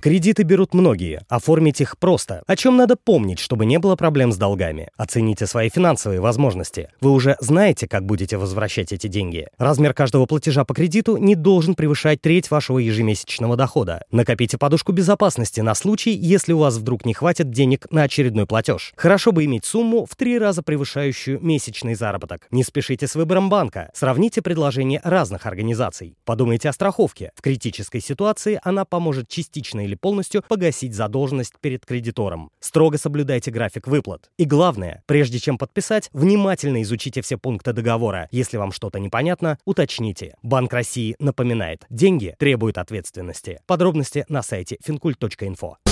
Кредиты берут многие, оформить их просто. О чем надо помнить, чтобы не было проблем с долгами? Оцените свои финансовые возможности. Вы уже знаете, как будете возвращать эти деньги. Размер каждого платежа по кредиту не должен превышать треть вашего ежемесячного дохода. Накопите подушку безопасности на случай, если у вас вдруг не хватит денег на очередной платеж. Хорошо бы иметь сумму в 3 раза превышающую месячный заработок. Не спешите с выбором банка. Сравните предложения разных организаций. Подумайте о страховке. В критической ситуации она поможет частично или полностью погасить задолженность перед кредитором. Строго соблюдайте график выплат. И главное, прежде чем подписать, внимательно изучите все пункты договора. Если вам что-то непонятно, уточните. Банк России напоминает: деньги требуют ответственности. Подробности на сайте fincult.info.